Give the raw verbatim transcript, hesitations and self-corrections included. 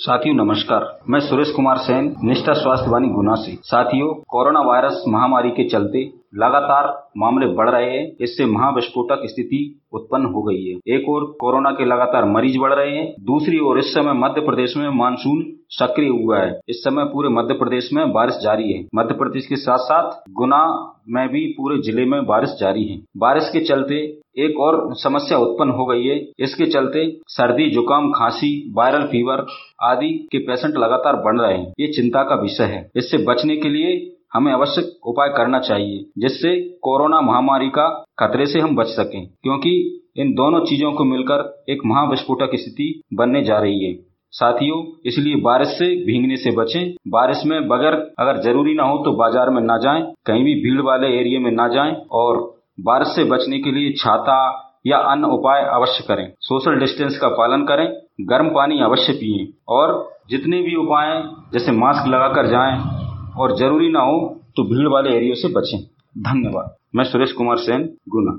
साथियों नमस्कार, मैं सुरेश कुमार सेन, निष्ठा स्वास्थ्य वाणी गुना से। साथियों, कोरोना वायरस महामारी के चलते लगातार मामले बढ़ रहे हैं। इससे महाविस्फोटक स्थिति उत्पन्न हो गई है। एक ओर कोरोना के लगातार मरीज बढ़ रहे हैं, दूसरी ओर इस समय मध्य प्रदेश में मानसून सक्रिय हुआ है। इस समय पूरे मध्य प्रदेश में बारिश जारी है। मध्य प्रदेश के साथ साथ गुना में भी पूरे जिले में बारिश जारी है। बारिश के चलते एक और समस्या उत्पन्न हो गई है। इसके चलते सर्दी, जुकाम, खांसी, वायरल फीवर आदि के पेशेंट लगातार बढ़ रहे हैं। ये चिंता का विषय है। इससे बचने के लिए हमें आवश्यक उपाय करना चाहिए, जिससे कोरोना महामारी का खतरे से हम बच सकें, क्योंकि इन दोनों चीजों को मिलकर एक महाविस्फोटक स्थिति बनने जा रही है। साथियों, इसलिए बारिश से भीगने से बचें। बारिश में बगैर अगर जरूरी ना हो तो बाजार में ना जाएं, कहीं भी भीड़ वाले एरिया में ना जाएं और बारिश से बचने के लिए छाता या अन्य उपाय अवश्य करें। सोशल डिस्टेंस का पालन करें, गर्म पानी अवश्य पिएं और जितने भी उपाय जैसे मास्क लगाकर जाएं और जरूरी ना हो तो भीड़ वाले एरिया से बचें। धन्यवाद। मैं सुरेश कुमार सेन, गुना।